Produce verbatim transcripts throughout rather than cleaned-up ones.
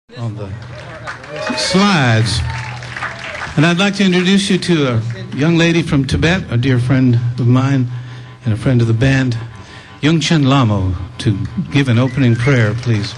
On the slides. And I'd like to introduce you to a young lady from Tibet, a dear friend of mine and a friend of the band, Yungchen Lamo, to give an opening prayer, please.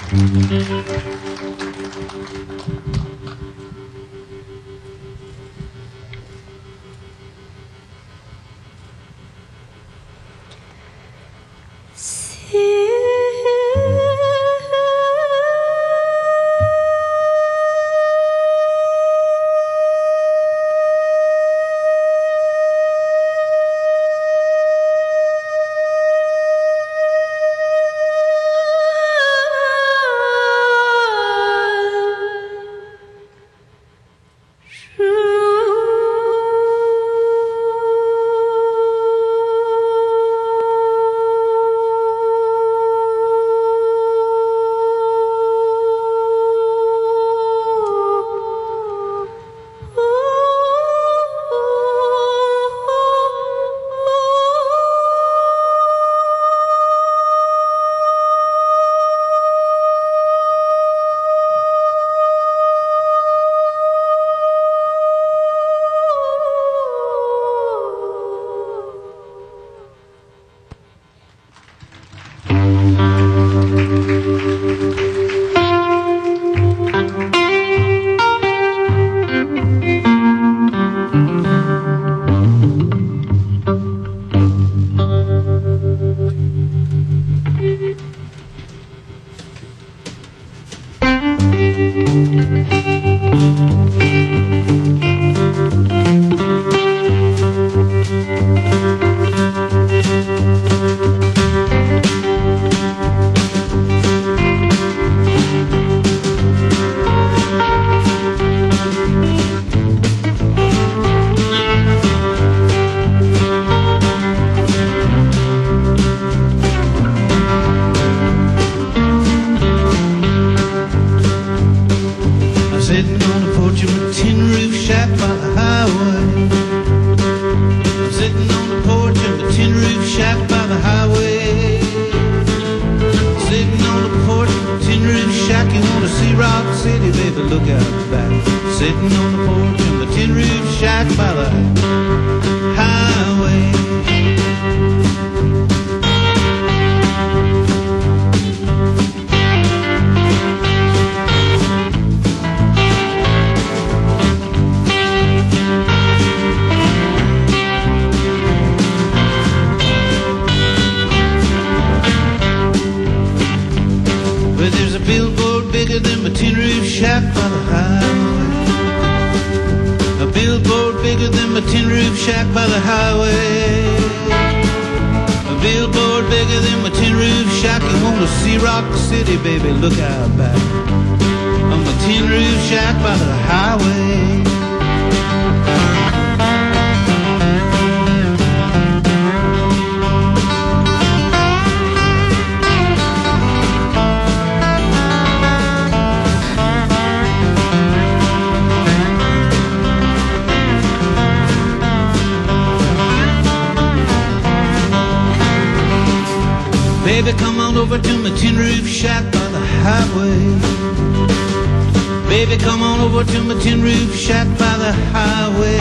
Baby, come on over to my tin roof shack by the highway. Baby, come on over to my tin roof shack by the highway.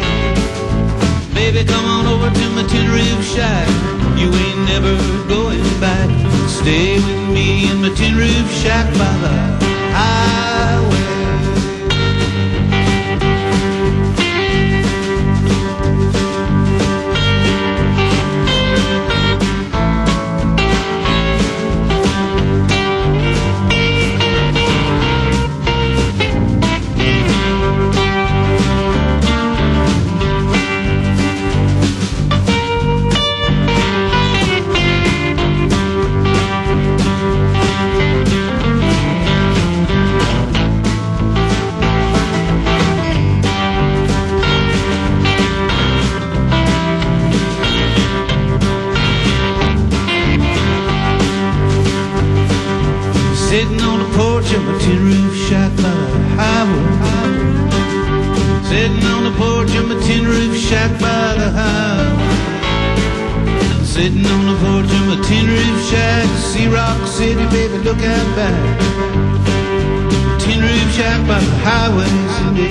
Baby, come on over to my tin roof shack. You ain't never going back. Stay with me in my tin roof shack by the highway. Sitting on the porch of my tin roof shack by the highway. Sitting on the porch of my tin roof shack by the highway. Sitting on the porch of my tin roof shack, see Rock City, baby, look out back. highway, Cindy.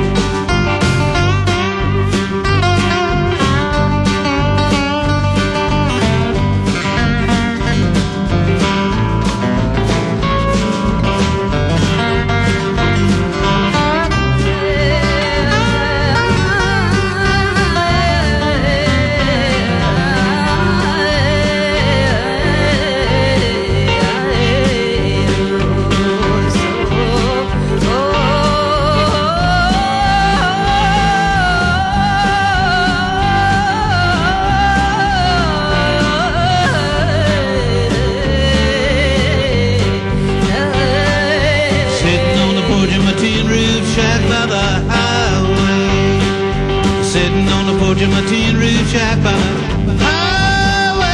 Sitting on the porch of my tin roof shack by the highway.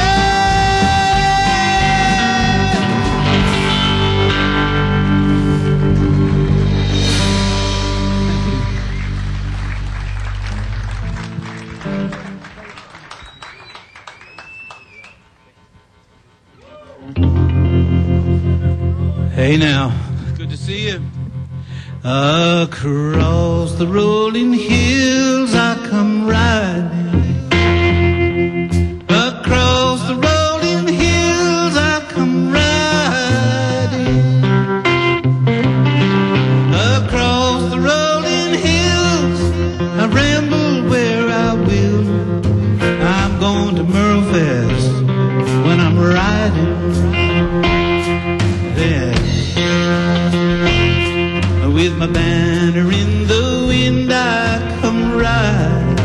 Hey now, good to see you. Across the rolling hills I come riding. Across the rolling hills I come riding. Across the rolling hills I ramble where I will. I'm going to Merlefest when I'm riding. There. With my banner in the wind I come riding.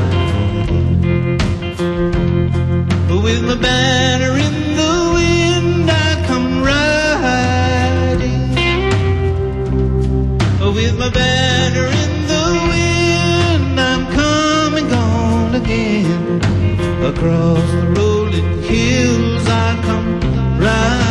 With my banner in the wind I come riding. With my banner in the wind I'm coming gone again. Across the rolling hills I come riding.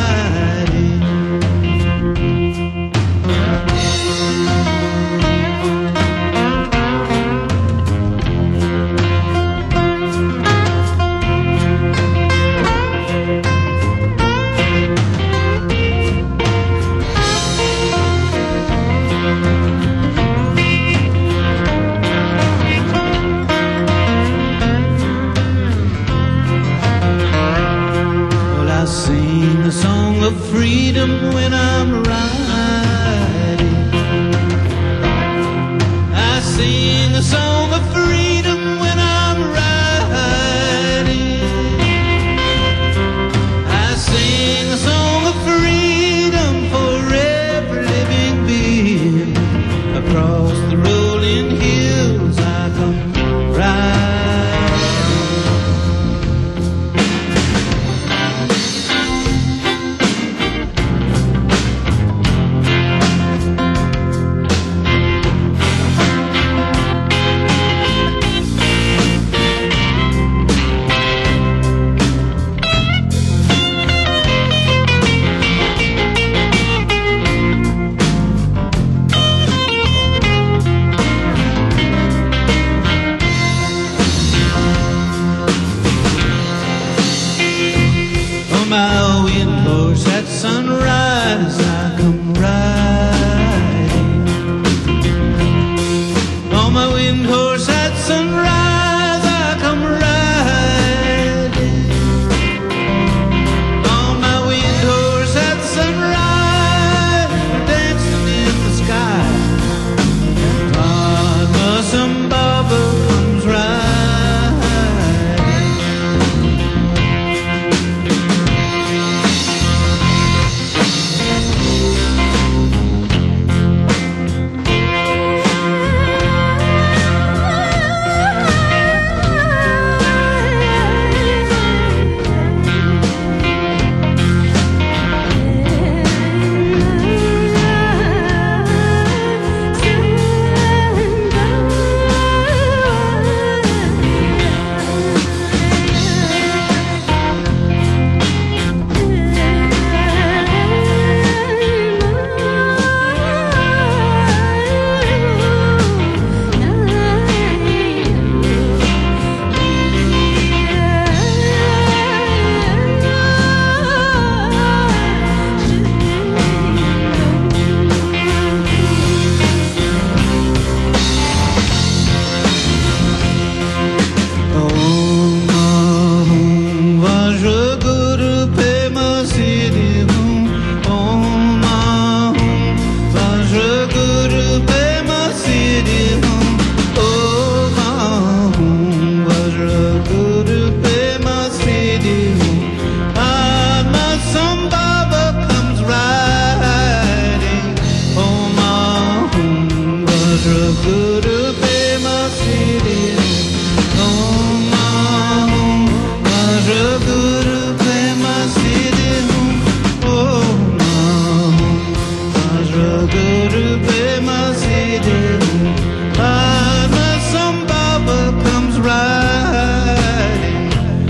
struggle to pay my city home, my home. I struggle to pay my city home, oh my home. I struggle to pay my city home. I know some baba comes riding.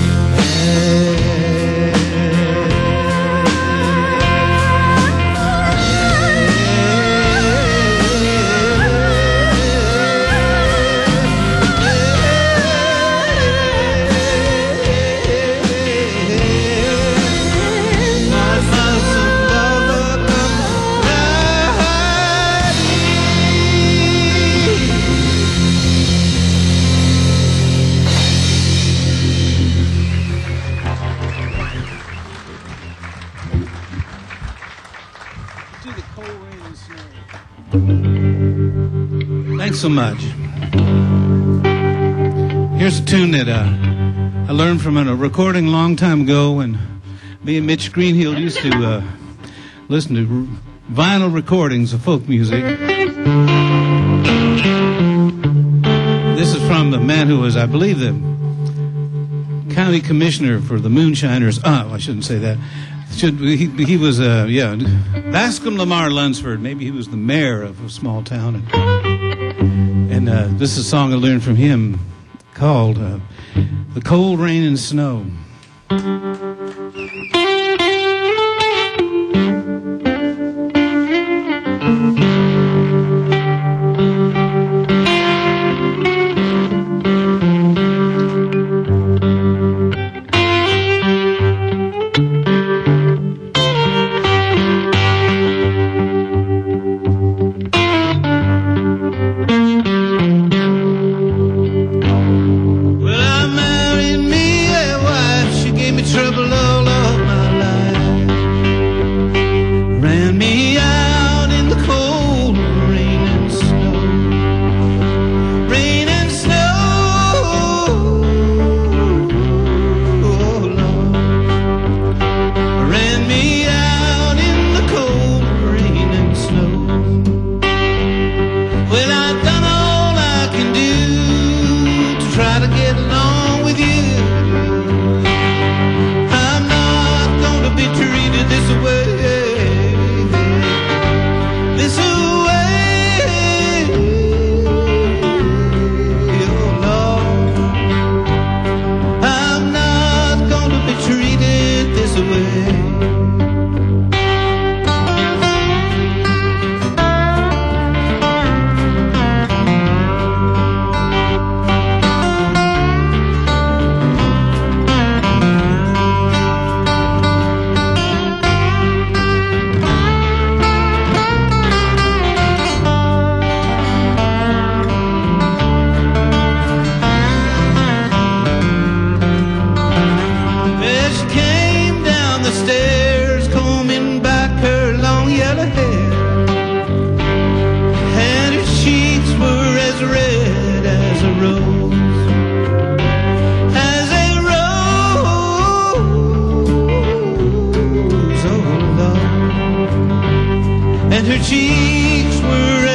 Thanks so much. Here's a tune that uh, I learned from a recording a long time ago when me and Mitch Greenhill used to uh, listen to vinyl recordings of folk music. This is from the man who was, I believe, the county commissioner for the Moonshiners. Oh, I shouldn't say that. Should he, he was, uh, yeah, Bascom Lamar Lunsford. Maybe he was the mayor of a small town. And, and uh, this is a song I learned from him called uh, The Cold Rain and Snow. And her cheeks were